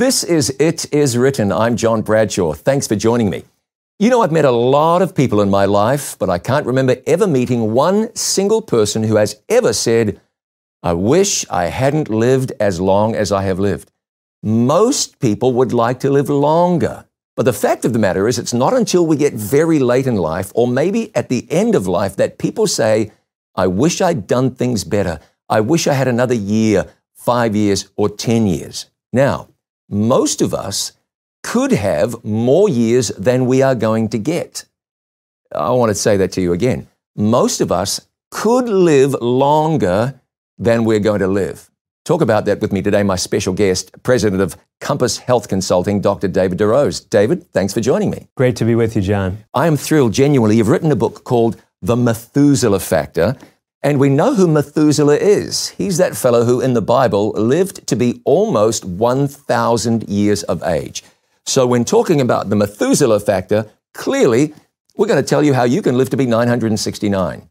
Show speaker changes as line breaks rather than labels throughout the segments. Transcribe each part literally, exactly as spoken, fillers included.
This is It Is Written. I'm John Bradshaw. Thanks for joining me. You know, I've met a lot of people in my life, but I can't remember ever meeting one single person who has ever said, I wish I hadn't lived as long as I have lived. Most people would like to live longer. But the fact of the matter is, it's not until we get very late in life, or maybe at the end of life, that people say, I wish I'd done things better. I wish I had another year, five years, or ten years. Now, most of us could have more years than we are going to get. I want to say that to you again. Most of us could live longer than we're going to live. Talk about that with me today, my special guest, President of Compass Health Consulting, Doctor David DeRose. David, thanks for joining me.
Great to be with you, John.
I am thrilled, genuinely. You've written a book called The Methuselah Factor, and we know who Methuselah is. He's that fellow who in the Bible lived to be almost one thousand years of age. So when talking about the Methuselah factor, clearly we're going to tell you how you can live to be nine hundred sixty-nine.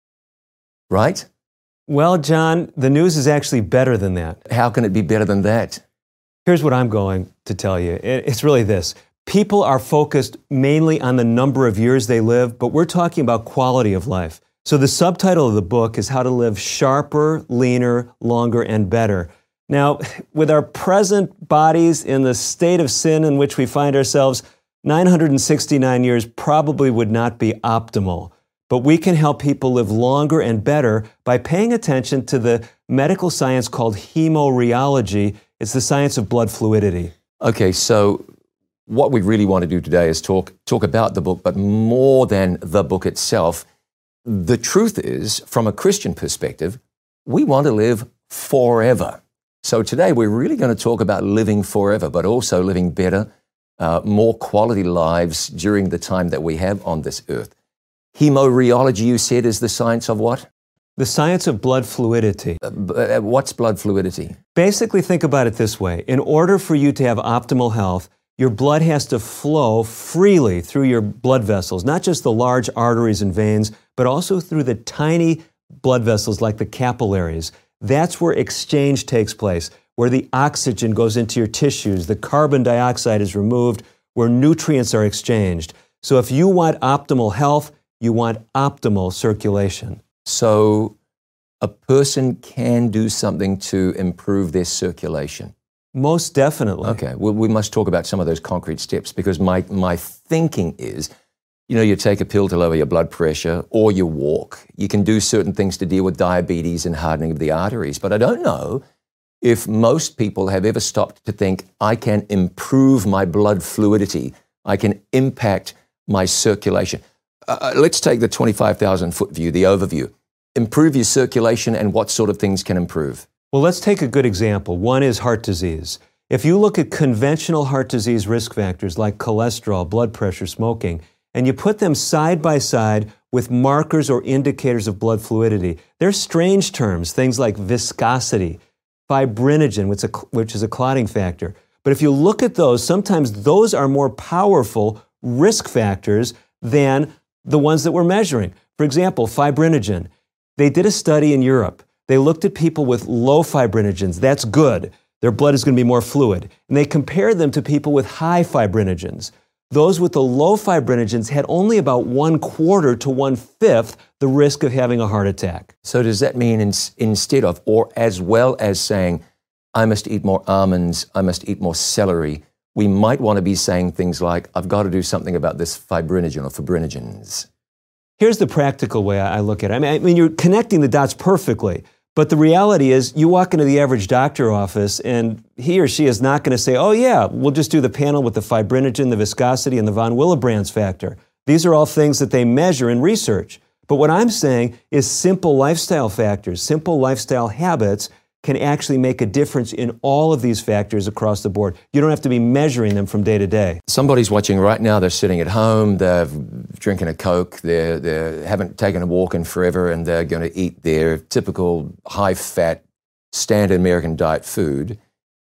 Right?
Well, John, the news is actually better than that.
How can it be better than that?
Here's what I'm going to tell you. It's really this. People are focused mainly on the number of years they live, but we're talking about quality of life. So the subtitle of the book is How to Live Sharper, Leaner, Longer, and Better. Now, with our present bodies in the state of sin in which we find ourselves, nine hundred sixty-nine years probably would not be optimal. But we can help people live longer and better by paying attention to the medical science called hemorrheology. It's the science of blood fluidity.
Okay, so what we really want to do today is talk, talk about the book, but more than the book itself. The truth is, from a Christian perspective, we want to live forever. So today we're really going to talk about living forever, but also living better, uh, more quality lives during the time that we have on this earth. Hemorrheology, you said, is the science of what?
The science of blood fluidity.
Uh, uh, what's blood fluidity?
Basically, think about it this way. In order for you to have optimal health, your blood has to flow freely through your blood vessels, not just the large arteries and veins, but also through the tiny blood vessels like the capillaries. That's where exchange takes place, where the oxygen goes into your tissues, the carbon dioxide is removed, where nutrients are exchanged. So if you want optimal health, you want optimal circulation.
So a person can do something to improve their circulation?
Most definitely.
Okay, well, we must talk about some of those concrete steps, because my, my thinking is, you know, you take a pill to lower your blood pressure, or you walk. You can do certain things to deal with diabetes and hardening of the arteries. But I don't know if most people have ever stopped to think, I can improve my blood fluidity. I can impact my circulation. Uh, let's take the twenty-five thousand foot view, the overview. Improve your circulation, and what sort of things can improve?
Well, let's take a good example. One is heart disease. If you look at conventional heart disease risk factors like cholesterol, blood pressure, smoking, and you put them side by side with markers or indicators of blood fluidity, they're strange terms, things like viscosity, fibrinogen, which is, a, which is a clotting factor. But if you look at those, sometimes those are more powerful risk factors than the ones that we're measuring. For example, fibrinogen. They did a study in Europe. They looked at people with low fibrinogens. That's good. Their blood is going to be more fluid. And they compared them to people with high fibrinogens. Those with the low fibrinogens had only about one quarter to one fifth the risk of having a heart attack.
So does that mean in, instead of, or as well as saying, I must eat more almonds, I must eat more celery, we might want to be saying things like, I've got to do something about this fibrinogen or fibrinogens?
Here's the practical way I look at it. I mean, I mean, you're connecting the dots perfectly. But the reality is, you walk into the average doctor office, and he or she is not going to say, oh yeah, we'll just do the panel with the fibrinogen, the viscosity, and the von Willebrand's factor. These are all things that they measure in research. But what I'm saying is simple lifestyle factors, simple lifestyle habits can actually make a difference in all of these factors across the board. You don't have to be measuring them from day to day.
Somebody's watching right now, they're sitting at home, they're drinking a Coke, they they haven't taken a walk in forever, and they're going to eat their typical high-fat, standard American diet food.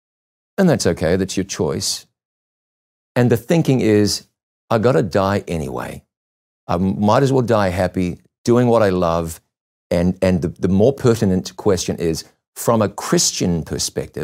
And that's okay, that's your choice. And the thinking is, I got to die anyway. I might as well die happy, doing what I love. And, and the, the more pertinent question is, from a Christian perspective,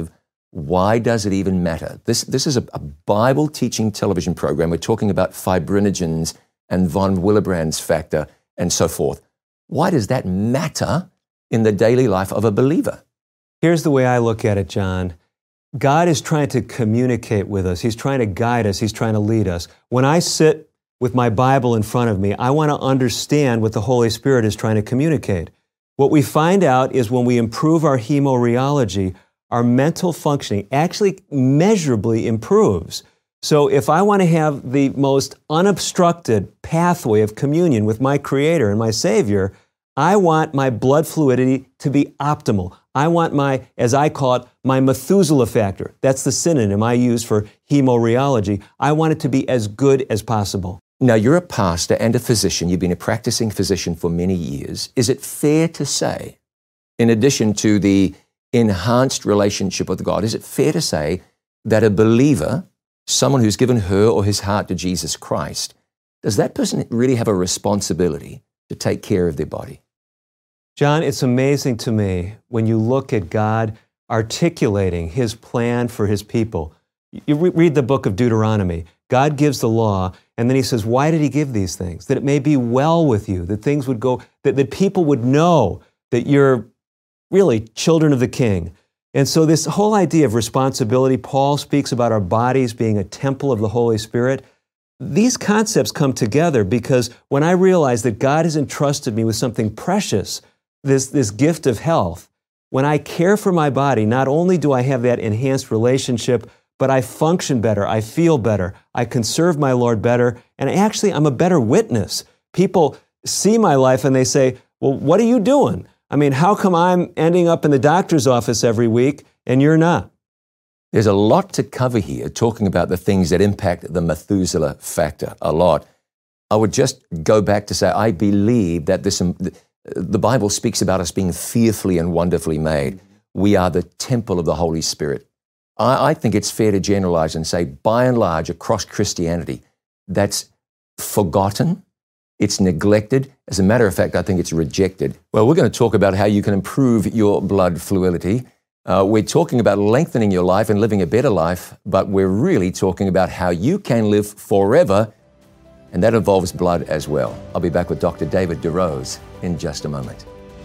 Why does it even matter? This, this is a, a Bible teaching television program. We're talking about fibrinogens and von Willebrand's factor and so forth. Why does that matter in the daily life of a believer?
Here's the way I look at it, John. God is trying to communicate with us. He's trying to guide us. He's trying to lead us. When I sit with my Bible in front of me, I want to understand what the Holy Spirit is trying to communicate. What we find out is when we improve our hemorrheology, our mental functioning actually measurably improves. So if I want to have the most unobstructed pathway of communion with my Creator and my Savior, I want my blood fluidity to be optimal. I want my, as I call it, my Methuselah factor. That's the synonym I use for hemorrheology. I want it to be as good as possible.
Now, you're a pastor and a physician. You've been a practicing physician for many years. Is it fair to say, in addition to the enhanced relationship with God, is it fair to say that a believer, someone who's given her or his heart to Jesus Christ, does that person really have a responsibility to take care of their body?
John, it's amazing to me when you look at God articulating His plan for His people. You re- read the book of Deuteronomy. God gives the law, and then He says, why did He give these things? That it may be well with you, that things would go, that, that people would know that you're really children of the King. And so this whole idea of responsibility, Paul speaks about our bodies being a temple of the Holy Spirit. These concepts come together because when I realize that God has entrusted me with something precious, this, this gift of health, when I care for my body, not only do I have that enhanced relationship, but I function better, I feel better, I can serve my Lord better, and actually I'm a better witness. People see my life and they say, well, what are you doing? I mean, how come I'm ending up in the doctor's office every week and you're not?
There's a lot to cover here, talking about the things that impact the Methuselah factor a lot. I would just go back to say, I believe that this, the Bible speaks about us being fearfully and wonderfully made. We are the temple of the Holy Spirit. I, I think it's fair to generalize and say, by and large, across Christianity, that's forgotten. It's neglected. As a matter of fact, I think it's rejected. Well, we're going to talk about how you can improve your blood fluidity. Uh, we're talking about lengthening your life and living a better life, but we're really talking about how you can live forever, and that involves blood as well. I'll be back with Doctor David DeRose in just a moment.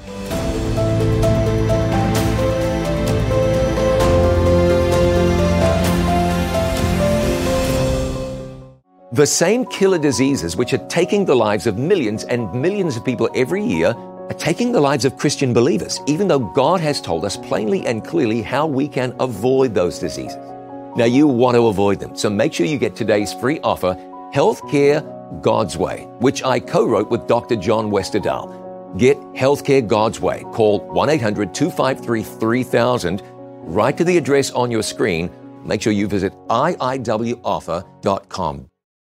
The same killer diseases which are taking the lives of millions and millions of people every year are taking the lives of Christian believers, even though God has told us plainly and clearly how we can avoid those diseases. Now, you want to avoid them, so make sure you get today's free offer, Healthcare God's Way, which I co-wrote with Doctor John Westerdahl. Get Healthcare God's Way. Call one eight hundred two five three three thousand. Write to the address on your screen. Make sure you visit I I W offer dot com.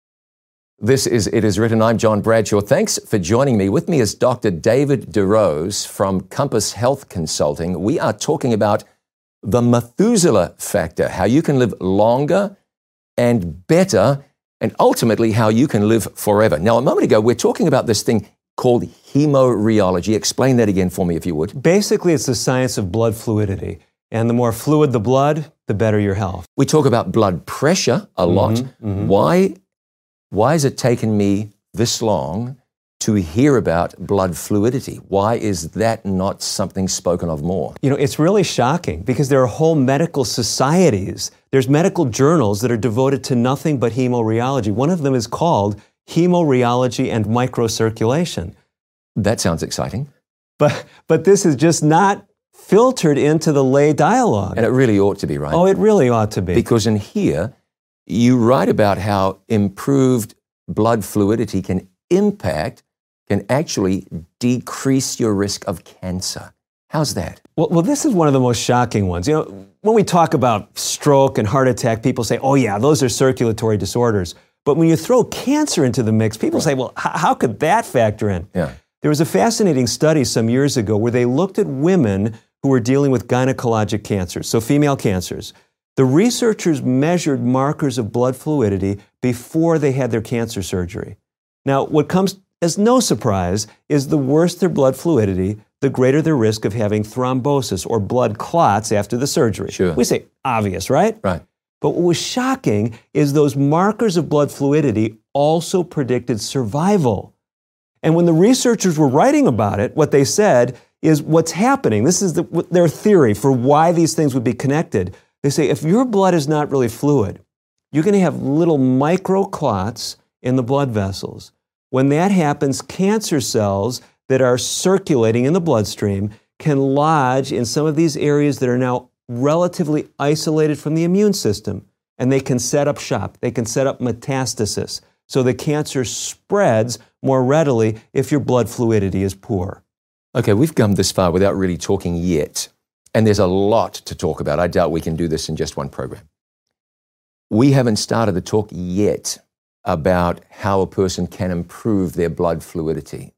This is It Is Written. I'm John Bradshaw. Thanks for joining me. With me is Doctor David DeRose from Compass Health Consulting. We are talking about the Methuselah factor, how you can live longer and better, and ultimately how you can live forever. Now, a moment ago, we're talking about this thing called hemorrheology. Explain that again for me, if you would.
Basically, it's the science of blood fluidity. And the more fluid the blood, the better your health.
We talk about blood pressure a lot. Mm-hmm, mm-hmm. Why Why has it taken me this long to hear about blood fluidity? Why is that not something spoken of more?
You know, it's really shocking because there are whole medical societies. There's medical journals that are devoted to nothing but hemorrheology. One of them is called Hemorrheology and Microcirculation.
That sounds exciting.
But but this is just not filtered into the lay dialogue.
And it really ought to be, right?
Oh, it really ought to be.
Because in here, you write about how improved blood fluidity can impact, can actually decrease your risk of cancer. How's that?
Well, well, this is one of the most shocking ones. You know, when we talk about stroke and heart attack, people say, oh yeah, those are circulatory disorders. But when you throw cancer into the mix, people right. say, well, h- how could that factor in?
Yeah.
There was a fascinating study some years ago where they looked at women who were dealing with gynecologic cancers, so female cancers. The researchers measured markers of blood fluidity before they had their cancer surgery. Now, what comes as no surprise is the worse their blood fluidity, the greater the risk of having thrombosis or blood clots after the surgery.
Sure.
We say, obvious, right?
Right.
But what was shocking is those markers of blood fluidity also predicted survival. And when the researchers were writing about it, what they said is what's happening, this is the, their theory for why these things would be connected. They say if your blood is not really fluid, you're going to have little microclots in the blood vessels. When that happens, cancer cells that are circulating in the bloodstream can lodge in some of these areas that are now relatively isolated from the immune system, and they can set up shop. They can set up metastasis. So the cancer spreads more readily if your blood fluidity is poor.
Okay, we've come this far without really talking yet, and there's a lot to talk about. I doubt we can do this in just one program. We haven't started to talk yet about how a person can improve their blood fluidity.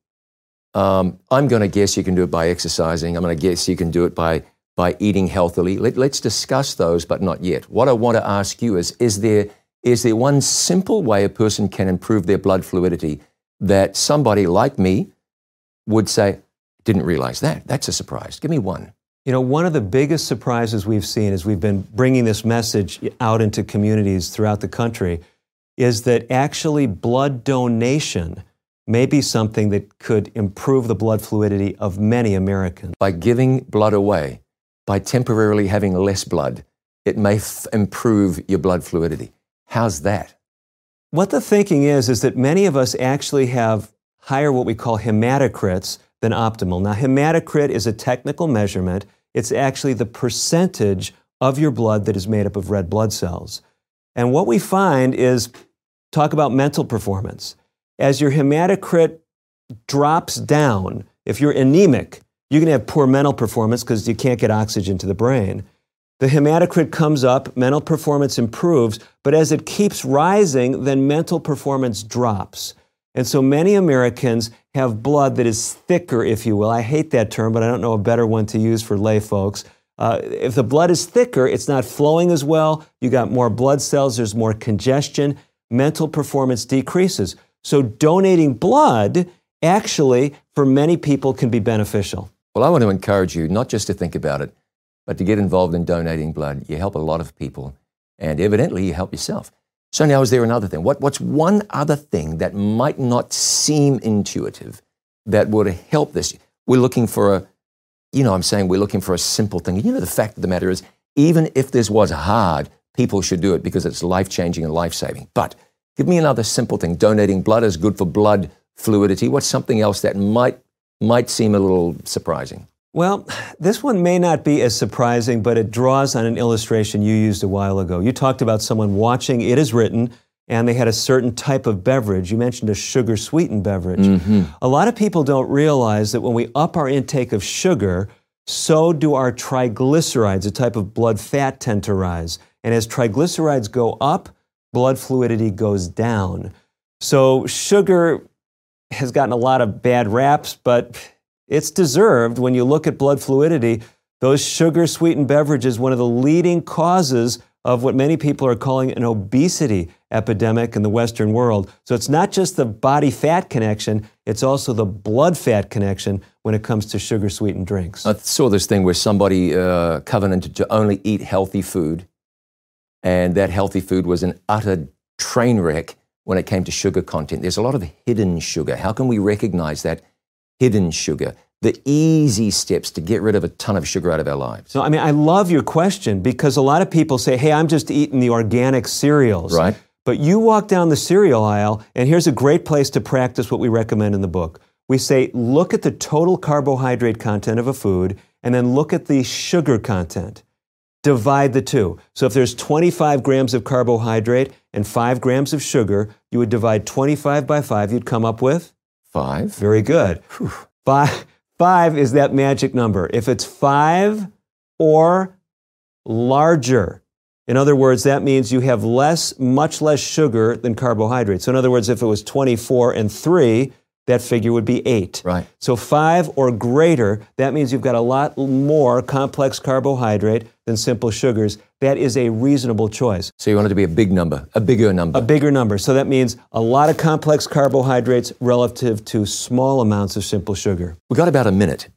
Um, I'm going to guess you can do it by exercising. I'm going to guess you can do it by, by eating healthily. Let, let's discuss those, but not yet. What I want to ask you is, is there, is there one simple way a person can improve their blood fluidity that somebody like me would say, didn't realize that? That's a surprise. Give me one.
You know, one of the biggest surprises we've seen as we've been bringing this message out into communities throughout the country is that actually blood donation may be something that could improve the blood fluidity of many Americans.
By giving blood away, by temporarily having less blood, it may f- improve your blood fluidity. How's that?
What the thinking is, is that many of us actually have higher what we call hematocrits than optimal. Now, hematocrit is a technical measurement. It's actually the percentage of your blood that is made up of red blood cells. And what we find is, talk about mental performance. As your hematocrit drops down, if you're anemic, you're going to have poor mental performance because you can't get oxygen to the brain. The hematocrit comes up, mental performance improves, but as it keeps rising, then mental performance drops. And so many Americans have blood that is thicker, if you will. I hate that term, but I don't know a better one to use for lay folks. Uh, if the blood is thicker, it's not flowing as well. You got more blood cells, there's more congestion, mental performance decreases. So donating blood actually, for many people, can be beneficial.
Well, I want to encourage you not just to think about it, but to get involved in donating blood. You help a lot of people, and evidently you help yourself. So now, is there another thing? What, what's one other thing that might not seem intuitive that would help this? We're looking for a, you know, I'm saying we're looking for a simple thing. You know, the fact of the matter is, even if this was hard, people should do it because it's life-changing and life-saving. But give me another simple thing. Donating blood is good for blood fluidity. What's something else that might might seem a little surprising?
Well, this one may not be as surprising, but it draws on an illustration you used a while ago. You talked about someone watching It Is Written, and they had a certain type of beverage. You mentioned a sugar-sweetened beverage. Mm-hmm. A lot of people don't realize that when we up our intake of sugar, so do our triglycerides, a type of blood fat, tend to rise. And as triglycerides go up, blood fluidity goes down. So sugar has gotten a lot of bad raps, but it's deserved. When you look at blood fluidity, those sugar-sweetened beverages, one of the leading causes of what many people are calling an obesity epidemic in the Western world. So it's not just the body fat connection, it's also the blood fat connection when it comes to sugar-sweetened drinks.
I saw this thing where somebody uh, covenanted to only eat healthy food, and that healthy food was an utter train wreck when it came to sugar content. There's a lot of hidden sugar. How can we recognize that hidden sugar? The easy steps to get rid of a ton of sugar out of our lives.
So, I mean, I love your question because a lot of people say, hey, I'm just eating the organic cereals.
Right.
But you walk down the cereal aisle, and here's a great place to practice what we recommend in the book. We say, look at the total carbohydrate content of a food, and then look at the sugar content. Divide the two. So if there's twenty-five grams of carbohydrate and five grams of sugar, you would divide twenty-five by five. You'd come up with?
Five.
Very good. Five, five is that magic number. If it's five or larger, in other words, that means you have less, much less sugar than carbohydrates. So in other words, if it was twenty-four and three, that figure would be eight.
Right.
So five or greater, that means you've got a lot more complex carbohydrate than simple sugars. That is a reasonable choice.
So you want it to be a big number, a bigger number.
A bigger number. So that means a lot of complex carbohydrates relative to small amounts of simple sugar.
We've got about a minute.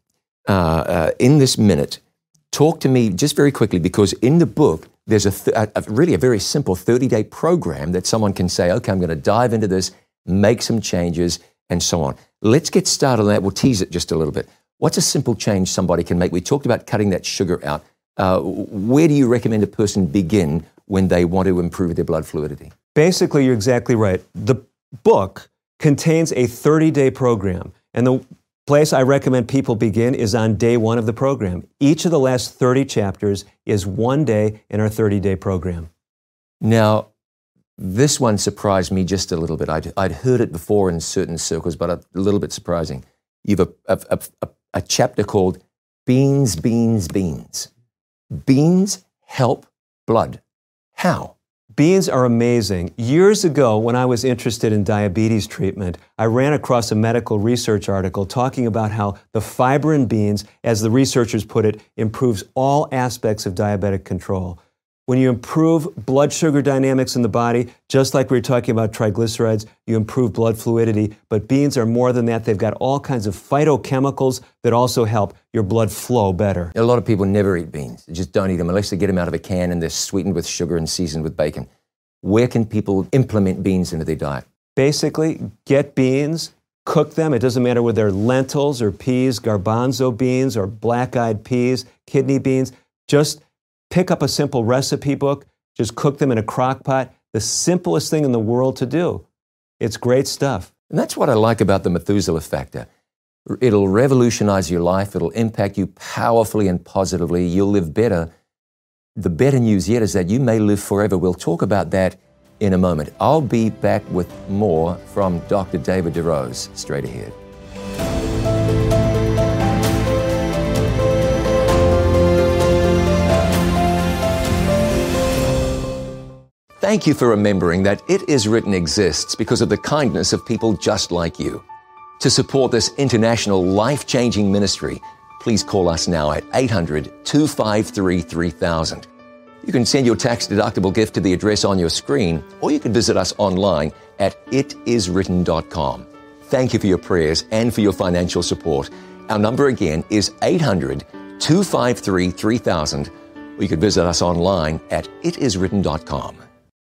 uh, uh, in this minute, talk to me just very quickly, because in the book, there's a, th- a, a really a very simple thirty-day program that someone can say, okay, I'm going to dive into this, make some changes, and so on. Let's get started on that. We'll tease it just a little bit. What's a simple change somebody can make? We talked about cutting that sugar out. Uh, where do you recommend a person begin when they want to improve their blood fluidity?
Basically, you're exactly right. The book contains a thirty-day program, and the place I recommend people begin is on day one of the program. Each of the last thirty chapters is one day in our thirty-day program.
Now, this one surprised me just a little bit. I'd, I'd heard it before in certain circles, but a little bit surprising. You've a, a, a, a chapter called Beans, Beans, Beans. Beans help blood. How?
Beans are amazing. Years ago, when I was interested in diabetes treatment, I ran across a medical research article talking about how the fiber in beans, as the researchers put it, improves all aspects of diabetic control. When you improve blood sugar dynamics in the body, just like we were talking about triglycerides, you improve blood fluidity. But beans are more than that. They've got all kinds of phytochemicals that also help your blood flow better.
A lot of people never eat beans. They just don't eat them unless they get them out of a can and they're sweetened with sugar and seasoned with bacon. Where can people implement beans into their diet?
Basically, get beans, cook them. It doesn't matter whether they're lentils or peas, garbanzo beans or black-eyed peas, kidney beans. Just pick up a simple recipe book, just cook them in a crock pot. The simplest thing in the world to do. It's great stuff.
And that's what I like about the Methuselah factor. It'll revolutionize your life. It'll impact you powerfully and positively. You'll live better. The better news yet is that you may live forever. We'll talk about that in a moment. I'll be back with more from Doctor David DeRose straight ahead. Thank you for remembering that It Is Written exists because of the kindness of people just like you. To support this international life-changing ministry, please call us now at eight hundred, two five three, three thousand. You can send your tax-deductible gift to the address on your screen, or you can visit us online at it is written dot com. Thank you for your prayers and for your financial support. Our number again is eight hundred, two five three, three thousand, or you can visit us online at it is written dot com.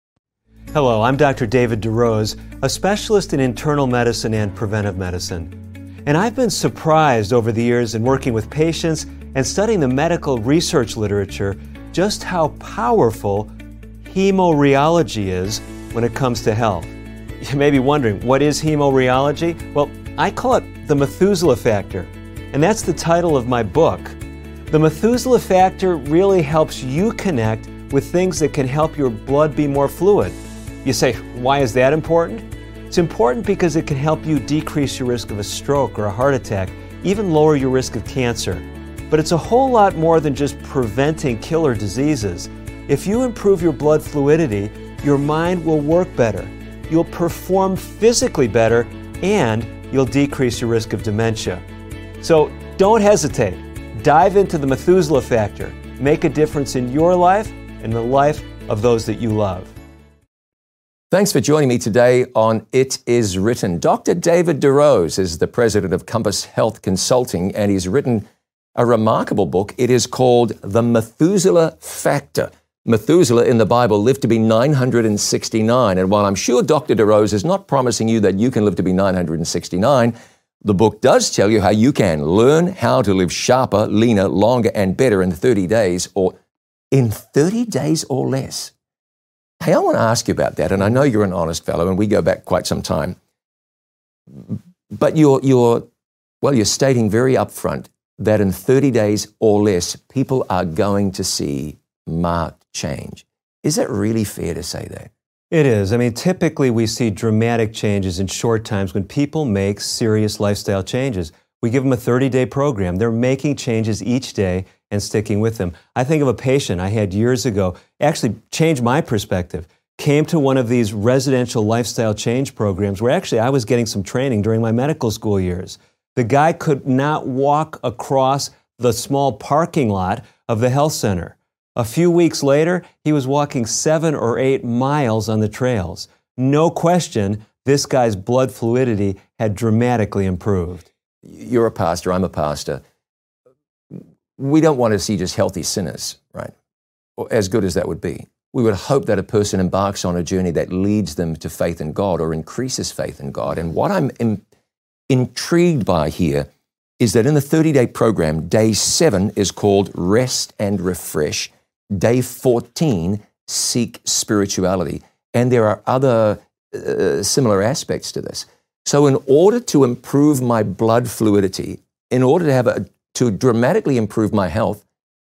Hello, I'm Doctor David DeRose, a specialist in internal medicine and preventive medicine. And I've been surprised over the years in working with patients and studying the medical research literature just how powerful hemorrheology is when it comes to health. You may be wondering, what is hemorrheology? Well, I call it the Methuselah factor, and that's the title of my book. The Methuselah factor really helps you connect with things that can help your blood be more fluid. You say, why is that important? It's important because it can help you decrease your risk of a stroke or a heart attack, even lower your risk of cancer. But it's a whole lot more than just preventing killer diseases. If you improve your blood fluidity, your mind will work better, you'll perform physically better, and you'll decrease your risk of dementia. So don't hesitate. Dive into the Methuselah factor. Make a difference in your life and the life of those that you love.
Thanks for joining me today on It Is Written. Doctor David DeRose is the president of Compass Health Consulting, and he's written a remarkable book. It is called The Methuselah Factor. Methuselah in the Bible lived to be nine hundred sixty-nine, and while I'm sure Doctor DeRose is not promising you that you can live to be nine hundred sixty-nine, the book does tell you how you can learn how to live sharper, leaner, longer, and better in thirty days, or in thirty days or less. Hey, I want to ask you about that, and I know you're an honest fellow, and we go back quite some time. But you're, you're, well, you're stating very upfront that in thirty days or less, people are going to see marked change. Is it really fair to say that?
It is. I mean, typically we see dramatic changes in short times when people make serious lifestyle changes. We give them a thirty-day program. They're making changes each day and sticking with them. I think of a patient I had years ago, actually changed my perspective, came to one of these residential lifestyle change programs where actually I was getting some training during my medical school years. The guy could not walk across the small parking lot of the health center. A few weeks later, he was walking seven or eight miles on the trails. No question, this guy's blood fluidity had dramatically improved.
You're a pastor, I'm a pastor. we don't want to see just healthy sinners, right? Or as good as that would be. We would hope that a person embarks on a journey that leads them to faith in God or increases faith in God. And what I'm in, intrigued by here is that in the thirty-day program, day seven is called Rest and Refresh. Day fourteen, Seek Spirituality. And there are other uh, similar aspects to this. So in order to improve my blood fluidity, in order to have a, to dramatically improve my health,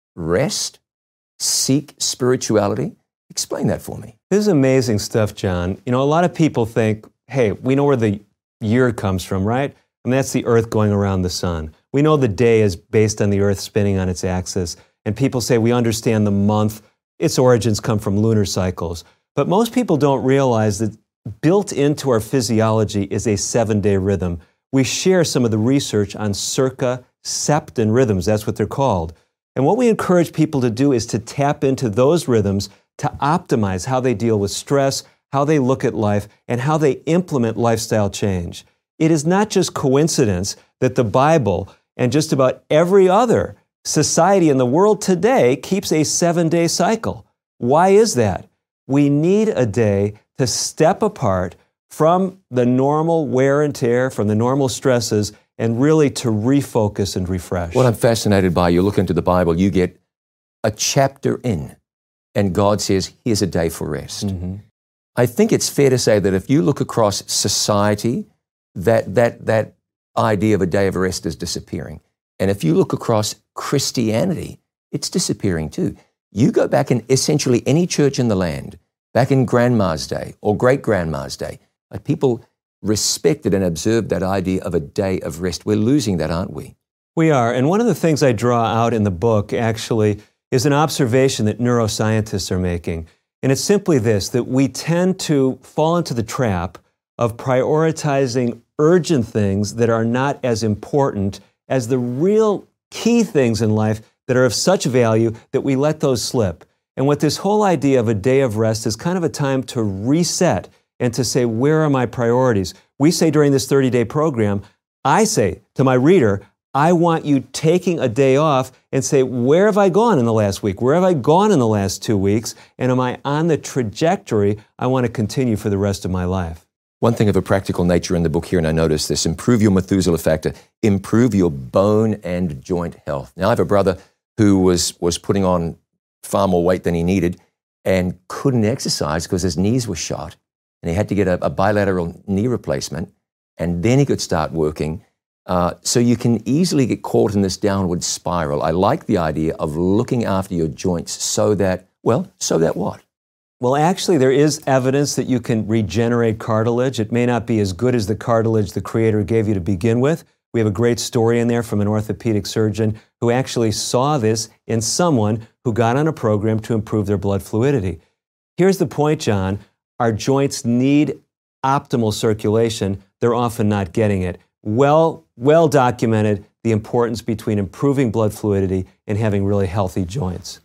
rest, seek spirituality. Explain that for me.
This is amazing stuff, John. You know, a lot of people think, hey, we know where the year comes from, right? And that's the earth going around the sun. We know the day is based on the earth spinning on its axis. And people say we understand the month. Its origins come from lunar cycles. But most people don't realize that built into our physiology is a seven-day rhythm. We share some of the research on circa septon rhythms. That's what they're called. And what we encourage people to do is to tap into those rhythms to optimize how they deal with stress, how they look at life, and how they implement lifestyle change. It is not just coincidence that the Bible and just about every other society in the world today keeps a seven-day cycle. Why is that? We need a day to step apart from the normal wear and tear, from the normal stresses, and really to refocus and refresh.
What I'm fascinated by, you look into the Bible, you get a chapter in, and God says, here's a day for rest.
Mm-hmm.
I think it's fair to say that if you look across society, that, that, that idea of a day of rest is disappearing. And if you look across Christianity, it's disappearing too. You go back in essentially any church in the land, back in Grandma's day or great-grandma's day, like people respected and observed that idea of a day of rest. We're losing that, aren't we?
We are. And one of the things I draw out in the book actually is an observation that neuroscientists are making. And it's simply this, that we tend to fall into the trap of prioritizing urgent things that are not as important as the real key things in life that are of such value that we let those slip. And what this whole idea of a day of rest is kind of a time to reset and to say, where are my priorities? We say during this thirty-day program, I say to my reader, I want you taking a day off and say, where have I gone in the last week? Where have I gone in the last two weeks? And am I on the trajectory I want to continue for the rest of my life?
One thing of a practical nature in the book here, and I noticed this, improve your Methuselah factor, improve your bone and joint health. Now, I have a brother who was, was putting on far more weight than he needed and couldn't exercise because his knees were shot. And he had to get a, a bilateral knee replacement, and then he could start working. Uh, so you can easily get caught in this downward spiral. I like the idea of looking after your joints so that, well, so that what?
Well, actually, there is evidence that you can regenerate cartilage. It may not be as good as the cartilage the Creator gave you to begin with. We have a great story in there from an orthopedic surgeon who actually saw this in someone who got on a program to improve their blood fluidity. Here's the point, John. Our joints need optimal circulation. They're often not getting it. Well, well documented the importance between improving blood fluidity and having really healthy joints.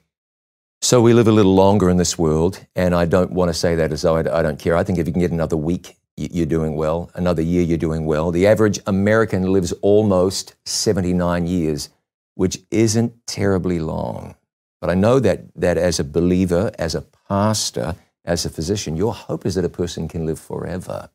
So we live a little longer in this world, and I don't want to say that as though I, I don't care. I think if you can get another week, you're doing well. Another year, you're doing well. The average American lives almost seventy-nine years, which isn't terribly long. But I know that that as a believer, as a pastor, as a physician, your hope is that a person can live forever.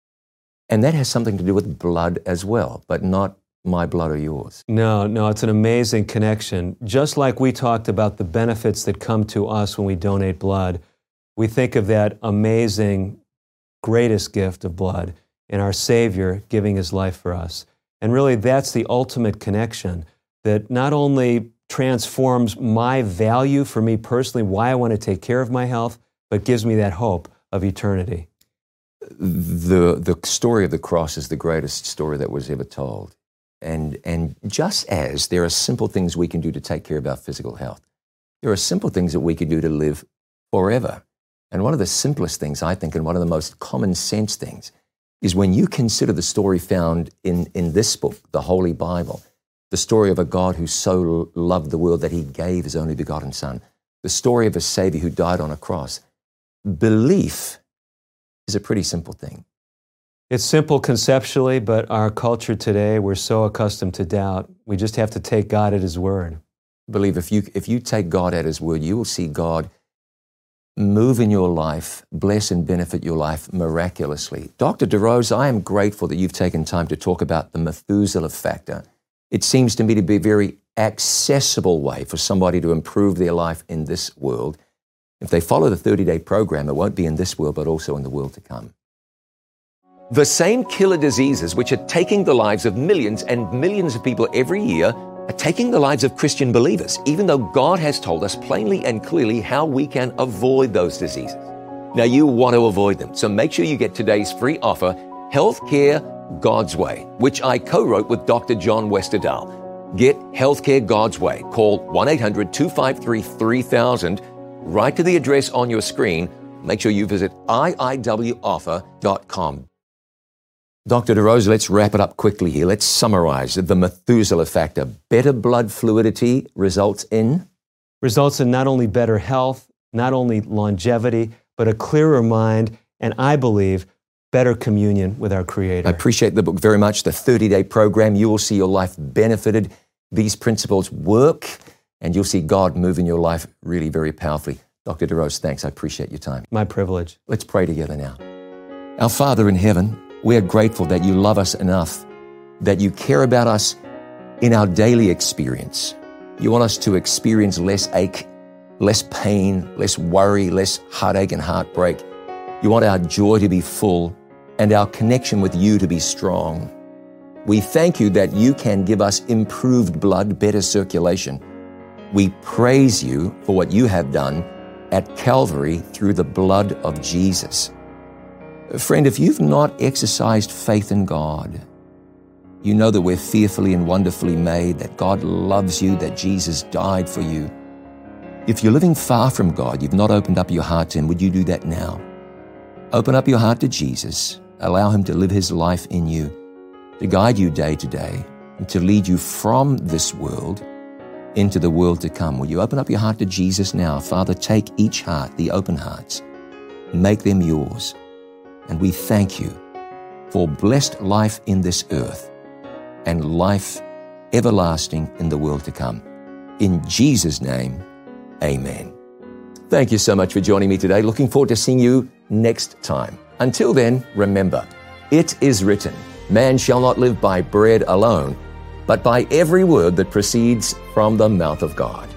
And that has something to do with blood as well, but not my blood or yours.
No, no, it's an amazing connection. Just like we talked about the benefits that come to us when we donate blood, we think of that amazing, greatest gift of blood in our Savior giving His life for us. And really, that's the ultimate connection that not only transforms my value for me personally, why I want to take care of my health, but gives me that hope of eternity.
The, the story of the cross is the greatest story that was ever told. And, and just as there are simple things we can do to take care of our physical health, there are simple things that we can do to live forever. And one of the simplest things, I think, and one of the most common sense things, is when you consider the story found in, in this book, the Holy Bible, the story of a God who so loved the world that He gave His only begotten Son, the story of a Savior who died on a cross. Belief is a pretty simple thing.
It's simple conceptually, but our culture today, we're so accustomed to doubt. We just have to take God at His word.
believe if you, if you take God at His word, you will see God move in your life, bless and benefit your life miraculously. Doctor DeRose, I am grateful that you've taken time to talk about the Methuselah factor. It seems to me to be a very accessible way for somebody to improve their life in this world. If they follow the thirty-day program, it won't be in this world, but also in the world to come. The same killer diseases which are taking the lives of millions and millions of people every year are taking the lives of Christian believers, even though God has told us plainly and clearly how we can avoid those diseases. Now, you want to avoid them, so make sure you get today's free offer, Healthcare God's Way, which I co-wrote with Doctor John Westerdahl. Get Healthcare God's Way. Call one eight hundred two five three three thousand. Write to the address on your screen. Make sure you visit I I W offer dot com. Doctor DeRose, let's wrap it up quickly here. Let's summarize the Methuselah factor. Better blood fluidity results in?
Results in not only better health, not only longevity, but a clearer mind, and I believe better communion with our Creator.
I appreciate the book very much. The thirty-day program, you will see your life benefited. These principles work, and you'll see God move in your life really very powerfully. Doctor DeRose, thanks. I appreciate your time.
My privilege.
Let's pray together now. Our Father in heaven, we are grateful that you love us enough, that you care about us in our daily experience. You want us to experience less ache, less pain, less worry, less heartache and heartbreak. You want our joy to be full and our connection with you to be strong. We thank you that you can give us improved blood, better circulation. We praise you for what you have done at Calvary through the blood of Jesus. Friend, if you've not exercised faith in God, you know that we're fearfully and wonderfully made, that God loves you, that Jesus died for you. If you're living far from God, you've not opened up your heart to Him, would you do that now? Open up your heart to Jesus. Allow Him to live His life in you, to guide you day to day, and to lead you from this world into the world to come. Will you open up your heart to Jesus now? Father, take each heart, the open hearts, make them yours. And we thank you for blessed life in this earth and life everlasting in the world to come. In Jesus' name, amen. Thank you so much for joining me today. Looking forward to seeing you next time. Until then, remember, it is written, man shall not live by bread alone, but by every word that proceeds from the mouth of God.